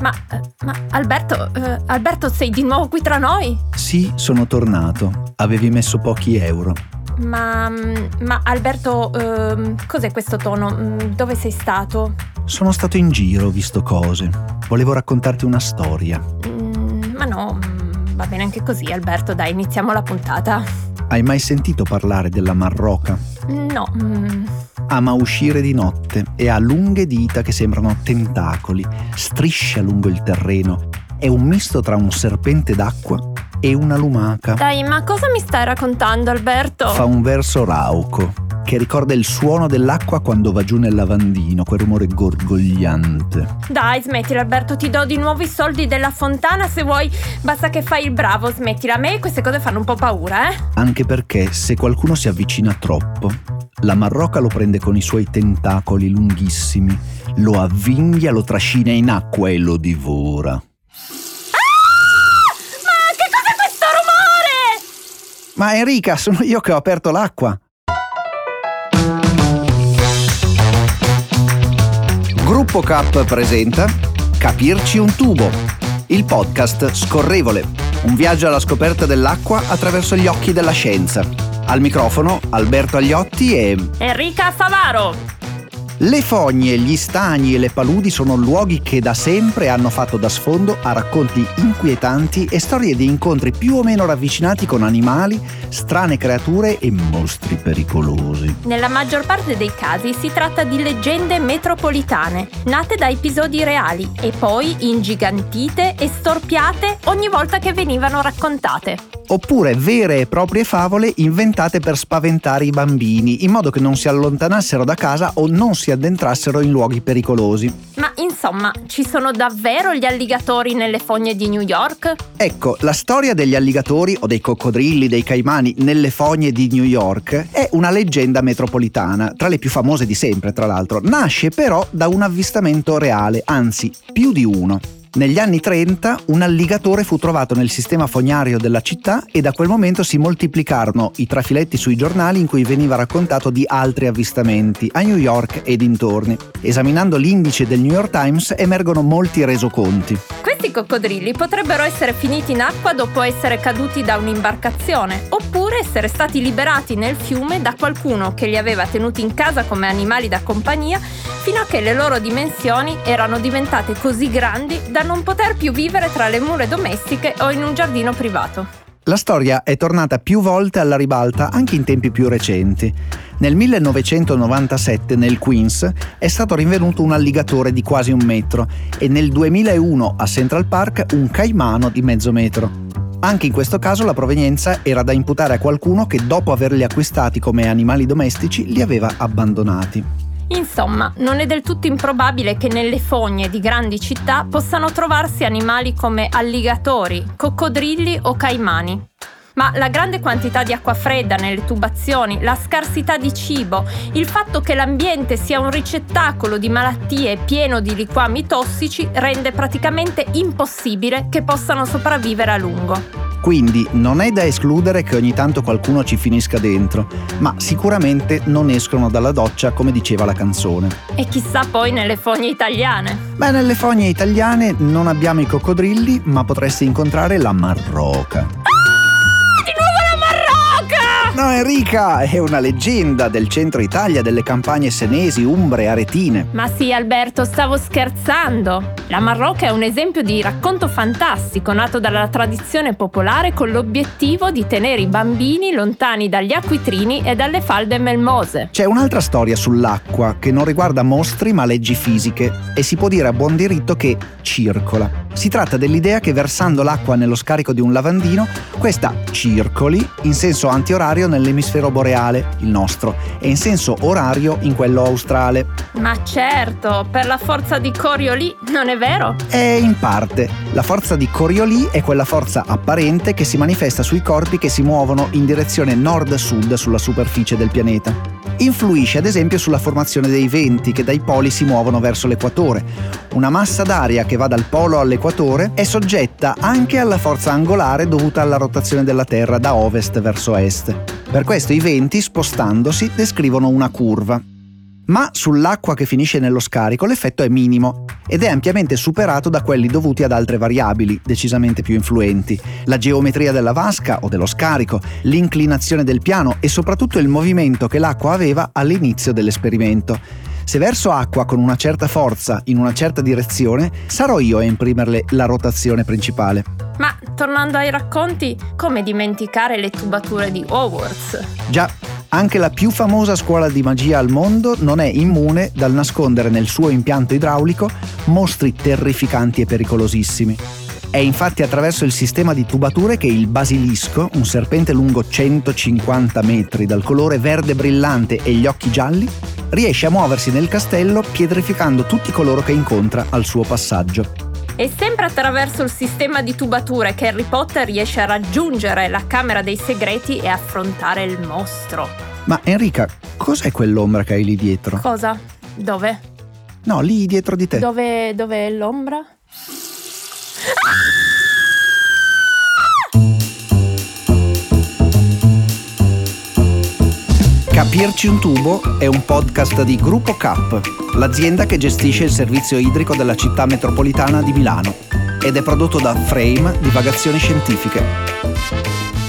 Ma Alberto, sei di nuovo qui tra noi? Sì, sono tornato. Avevi messo pochi euro. Ma Alberto, cos'è questo tono? Dove sei stato? Sono stato in giro, ho visto cose. Volevo raccontarti una storia. Ma no, va bene anche così, Alberto, dai, iniziamo la puntata. Hai mai sentito parlare della Marroca? No. Ama uscire di notte e ha lunghe dita che sembrano tentacoli, striscia lungo il terreno. È un misto tra un serpente d'acqua e una lumaca. Dai, ma cosa mi stai raccontando, Alberto? Fa un verso rauco che ricorda il suono dell'acqua quando va giù nel lavandino, quel rumore gorgogliante. Dai, smettila, Alberto, ti do di nuovo i soldi della fontana se vuoi, basta che fai il bravo, smettila. A me queste cose fanno un po' paura, Anche perché se qualcuno si avvicina troppo, la Marroca lo prende con i suoi tentacoli lunghissimi, lo avvinghia, lo trascina in acqua e lo divora. Ma che cos'è questo rumore? Ma Enrica, sono io che ho aperto l'acqua. Gruppo Cap presenta Capirci un tubo, il podcast scorrevole, un viaggio alla scoperta dell'acqua attraverso gli occhi della scienza. Al microfono Alberto Agliotti e Enrica Favaro. Le fogne, gli stagni e le paludi sono luoghi che da sempre hanno fatto da sfondo a racconti inquietanti e storie di incontri più o meno ravvicinati con animali, strane creature e mostri pericolosi. Nella maggior parte dei casi si tratta di leggende metropolitane, nate da episodi reali e poi ingigantite e storpiate ogni volta che venivano raccontate. Oppure vere e proprie favole inventate per spaventare i bambini, in modo che non si allontanassero da casa o non si addentrassero in luoghi pericolosi. Ma insomma, ci sono davvero gli alligatori nelle fogne di New York? Ecco, la storia degli alligatori o dei coccodrilli, dei caimani nelle fogne di New York è una leggenda metropolitana, tra le più famose di sempre, tra l'altro. Nasce però da un avvistamento reale, anzi, più di uno. Negli anni 30 un alligatore fu trovato nel sistema fognario della città e da quel momento si moltiplicarono i trafiletti sui giornali in cui veniva raccontato di altri avvistamenti a New York e dintorni. Esaminando l'indice del New York Times emergono molti resoconti. Questi coccodrilli potrebbero essere finiti in acqua dopo essere caduti da un'imbarcazione, oppure essere stati liberati nel fiume da qualcuno che li aveva tenuti in casa come animali da compagnia fino a che le loro dimensioni erano diventate così grandi da non poter più vivere tra le mura domestiche o in un giardino privato. La storia è tornata più volte alla ribalta anche in tempi più recenti. Nel 1997 nel Queens è stato rinvenuto un alligatore di quasi 1 metro e nel 2001 a Central Park un caimano di mezzo metro. Anche in questo caso la provenienza era da imputare a qualcuno che dopo averli acquistati come animali domestici li aveva abbandonati. Insomma, non è del tutto improbabile che nelle fogne di grandi città possano trovarsi animali come alligatori, coccodrilli o caimani. Ma la grande quantità di acqua fredda nelle tubazioni, la scarsità di cibo, il fatto che l'ambiente sia un ricettacolo di malattie pieno di liquami tossici rende praticamente impossibile che possano sopravvivere a lungo. Quindi non è da escludere che ogni tanto qualcuno ci finisca dentro, ma sicuramente non escono dalla doccia come diceva la canzone. E chissà poi nelle fogne italiane. Beh, nelle fogne italiane non abbiamo i coccodrilli, ma potresti incontrare la Marroca. No, Enrica, è una leggenda del centro Italia, delle campagne senesi, umbre, aretine. Ma sì, Alberto, stavo scherzando. La Marroca è un esempio di racconto fantastico nato dalla tradizione popolare con l'obiettivo di tenere i bambini lontani dagli acquitrini e dalle falde melmose. C'è un'altra storia sull'acqua che non riguarda mostri ma leggi fisiche e si può dire a buon diritto che circola. Si tratta dell'idea che versando l'acqua nello scarico di un lavandino, questa circoli in senso antiorario nell'emisfero boreale, il nostro, e in senso orario in quello australe. Ma certo, per la forza di Coriolis, non è vero? In parte. La forza di Coriolis è quella forza apparente che si manifesta sui corpi che si muovono in direzione nord-sud sulla superficie del pianeta. Influisce ad esempio sulla formazione dei venti che dai poli si muovono verso l'equatore. Una massa d'aria che va dal polo all'equatore è soggetta anche alla forza angolare dovuta alla rotazione della Terra da ovest verso est. Per questo i venti, spostandosi, descrivono una curva. Ma sull'acqua che finisce nello scarico l'effetto è minimo ed è ampiamente superato da quelli dovuti ad altre variabili, decisamente più influenti: la geometria della vasca o dello scarico, l'inclinazione del piano e soprattutto il movimento che l'acqua aveva all'inizio dell'esperimento. Se verso acqua con una certa forza in una certa direzione, sarò io a imprimerle la rotazione principale. Ma tornando ai racconti, come dimenticare le tubature di Hogwarts? Già, anche la più famosa scuola di magia al mondo non è immune dal nascondere nel suo impianto idraulico mostri terrificanti e pericolosissimi. È infatti attraverso il sistema di tubature che il basilisco, un serpente lungo 150 metri dal colore verde brillante e gli occhi gialli, riesce a muoversi nel castello pietrificando tutti coloro che incontra al suo passaggio. È sempre attraverso il sistema di tubature che Harry Potter riesce a raggiungere la Camera dei Segreti e affrontare il mostro. Ma Enrica, cos'è quell'ombra che hai lì dietro? Cosa? Dove? No, lì dietro di te. Dove è l'ombra? Capirci un tubo è un podcast di Gruppo Cap, l'azienda che gestisce il servizio idrico della città metropolitana di Milano, ed è prodotto da Frame Divagazioni Scientifiche.